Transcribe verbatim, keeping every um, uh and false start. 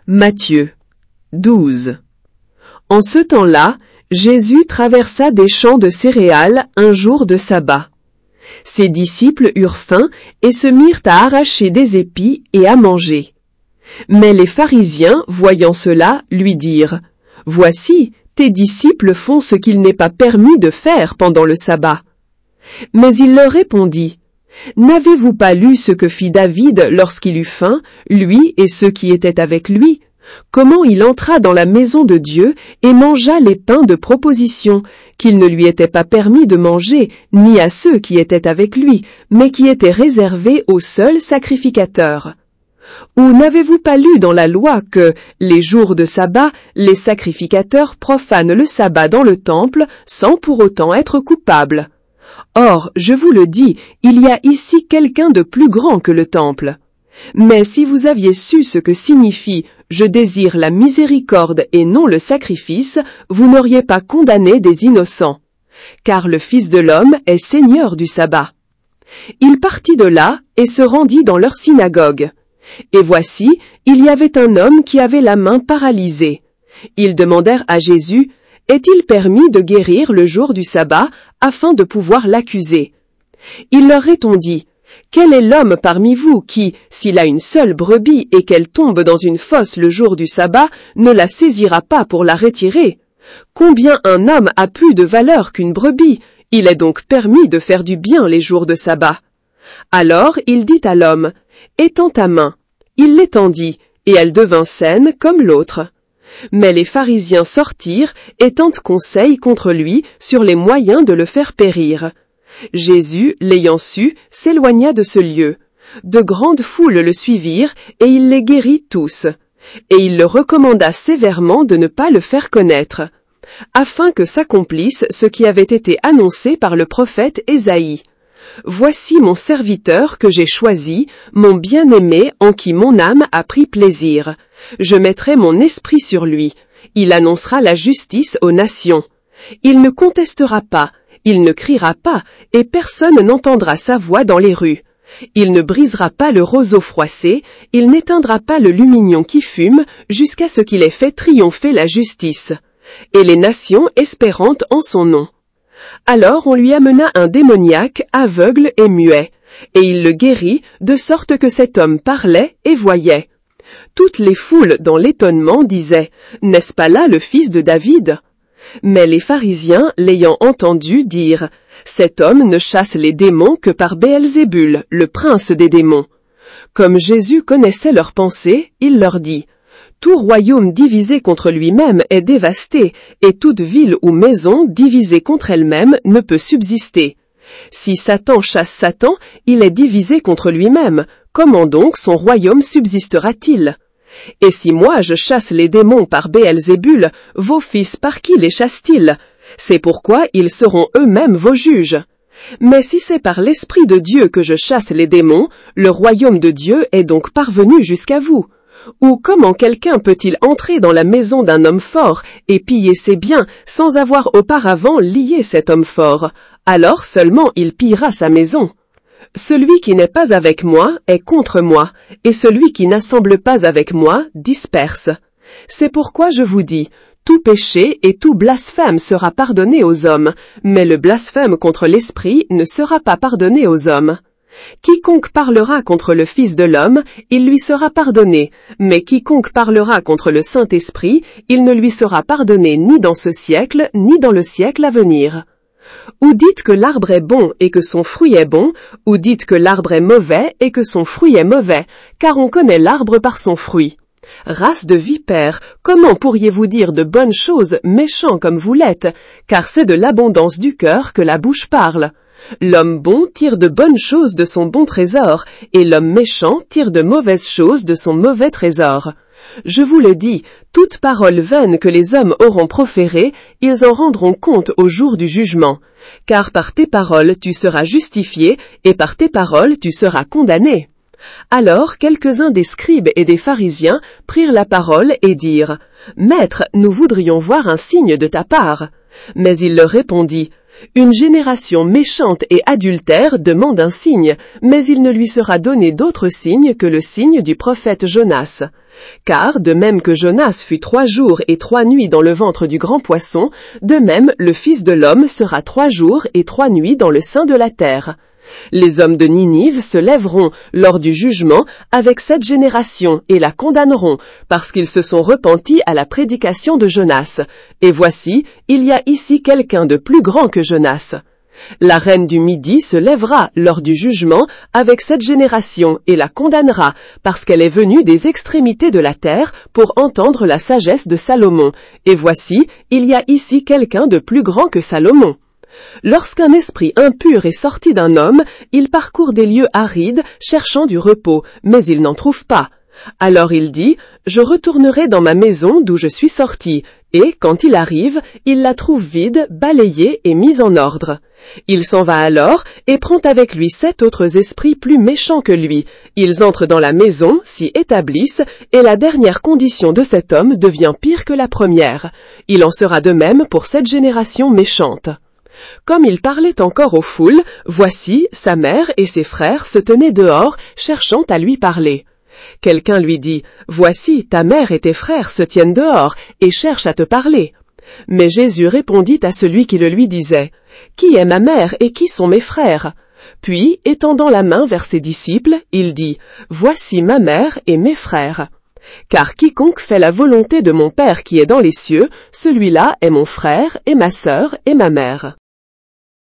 Matthieu douze. En ce temps-là, Jésus traversa des champs de céréales un jour de sabbat. Ses disciples eurent faim et se mirent à arracher des épis et à manger. Mais les pharisiens, voyant cela, lui dirent « Voici, tes disciples font ce qu'il n'est pas permis de faire pendant le sabbat. » Mais il leur répondit « N'avez-vous pas lu ce que fit David lorsqu'il eut faim, lui et ceux qui étaient avec lui ? Comment il entra dans la maison de Dieu et mangea les pains de proposition, qu'il ne lui était pas permis de manger, ni à ceux qui étaient avec lui, mais qui étaient réservés aux seuls sacrificateurs. Ou n'avez-vous pas lu dans la loi que, les jours de sabbat, les sacrificateurs profanent le sabbat dans le temple sans pour autant être coupables ? Or, je vous le dis, il y a ici quelqu'un de plus grand que le temple. Mais si vous aviez su ce que signifie « Je désire la miséricorde et non le sacrifice », vous n'auriez pas condamné des innocents. Car le Fils de l'homme est Seigneur du sabbat. Il partit de là et se rendit dans leur synagogue. Et voici, il y avait un homme qui avait la main paralysée. Ils demandèrent à Jésus « Est-il permis de guérir le jour du sabbat afin de pouvoir l'accuser ?» Il leur répondit « Quel est l'homme parmi vous qui, s'il a une seule brebis et qu'elle tombe dans une fosse le jour du sabbat, ne la saisira pas pour la retirer? Combien un homme a plus de valeur qu'une brebis? Il est donc permis de faire du bien les jours de sabbat. » Alors il dit à l'homme « Étends ta main. » Il l'étendit, et elle devint saine comme l'autre. Mais les pharisiens sortirent et tinrent conseil contre lui sur les moyens de le faire périr. Jésus, l'ayant su, s'éloigna de ce lieu. De grandes foules le suivirent, et il les guérit tous. Et il le recommanda sévèrement de ne pas le faire connaître, afin que s'accomplisse ce qui avait été annoncé par le prophète Ésaïe. « Voici mon serviteur que j'ai choisi, mon bien-aimé en qui mon âme a pris plaisir. Je mettrai mon esprit sur lui. Il annoncera la justice aux nations. Il ne contestera pas, il ne criera pas, et personne n'entendra sa voix dans les rues. Il ne brisera pas le roseau froissé, il n'éteindra pas le lumignon qui fume, jusqu'à ce qu'il ait fait triompher la justice. Et les nations espérant en son nom. » Alors on lui amena un démoniaque, aveugle et muet, et il le guérit, de sorte que cet homme parlait et voyait. Toutes les foules, dans l'étonnement, disaient « N'est-ce pas là le fils de David ?» Mais les pharisiens, l'ayant entendu, dirent « Cet homme ne chasse les démons que par Béelzébul, le prince des démons. » Comme Jésus connaissait leurs pensées, il leur dit « Tout royaume divisé contre lui-même est dévasté, et toute ville ou maison divisée contre elle-même ne peut subsister. Si Satan chasse Satan, il est divisé contre lui-même. Comment donc son royaume subsistera-t-il? Et si moi je chasse les démons par Béelzébul, vos fils par qui les chassent-ils? C'est pourquoi ils seront eux-mêmes vos juges. Mais si c'est par l'Esprit de Dieu que je chasse les démons, le royaume de Dieu est donc parvenu jusqu'à vous. Ou comment quelqu'un peut-il entrer dans la maison d'un homme fort et piller ses biens sans avoir auparavant lié cet homme fort? Alors seulement il pillera sa maison. Celui qui n'est pas avec moi est contre moi, et celui qui n'assemble pas avec moi disperse. C'est pourquoi je vous dis, tout péché et tout blasphème sera pardonné aux hommes, mais le blasphème contre l'Esprit ne sera pas pardonné aux hommes. Quiconque parlera contre le Fils de l'homme, il lui sera pardonné, mais quiconque parlera contre le Saint-Esprit, il ne lui sera pardonné ni dans ce siècle, ni dans le siècle à venir. Ou dites que l'arbre est bon et que son fruit est bon, ou dites que l'arbre est mauvais et que son fruit est mauvais, car on connaît l'arbre par son fruit. Race de vipères, comment pourriez-vous dire de bonnes choses, méchants comme vous l'êtes, car c'est de l'abondance du cœur que la bouche parle. L'homme bon tire de bonnes choses de son bon trésor, et l'homme méchant tire de mauvaises choses de son mauvais trésor. Je vous le dis, toute parole vaine que les hommes auront proférée, ils en rendront compte au jour du jugement. Car par tes paroles tu seras justifié, et par tes paroles tu seras condamné. Alors quelques-uns des scribes et des pharisiens prirent la parole et dirent « Maître, nous voudrions voir un signe de ta part. » Mais il leur répondit Une génération méchante et adultère demande un signe, mais il ne lui sera donné d'autre signe que le signe du prophète Jonas. Car, de même que Jonas fut trois jours et trois nuits dans le ventre du grand poisson, de même le Fils de l'homme sera trois jours et trois nuits dans le sein de la terre. Les hommes de Ninive se lèveront lors du jugement avec cette génération et la condamneront parce qu'ils se sont repentis à la prédication de Jonas. Et voici, il y a ici quelqu'un de plus grand que Jonas. La reine du Midi se lèvera lors du jugement avec cette génération et la condamnera parce qu'elle est venue des extrémités de la terre pour entendre la sagesse de Salomon. Et voici, il y a ici quelqu'un de plus grand que Salomon. Lorsqu'un esprit impur est sorti d'un homme, il parcourt des lieux arides, cherchant du repos, mais il n'en trouve pas. Alors il dit, « Je retournerai dans ma maison d'où je suis sorti. » Et, quand il arrive, il la trouve vide, balayée et mise en ordre. Il s'en va alors et prend avec lui sept autres esprits plus méchants que lui. Ils entrent dans la maison, s'y établissent, et la dernière condition de cet homme devient pire que la première. Il en sera de même pour cette génération méchante. Comme il parlait encore aux foules, voici, sa mère et ses frères se tenaient dehors, cherchant à lui parler. Quelqu'un lui dit, « Voici, ta mère et tes frères se tiennent dehors et cherchent à te parler. » Mais Jésus répondit à celui qui le lui disait, « Qui est ma mère et qui sont mes frères ?» Puis, étendant la main vers ses disciples, il dit, « Voici ma mère et mes frères. » Car quiconque fait la volonté de mon Père qui est dans les cieux, celui-là est mon frère et ma sœur et ma mère.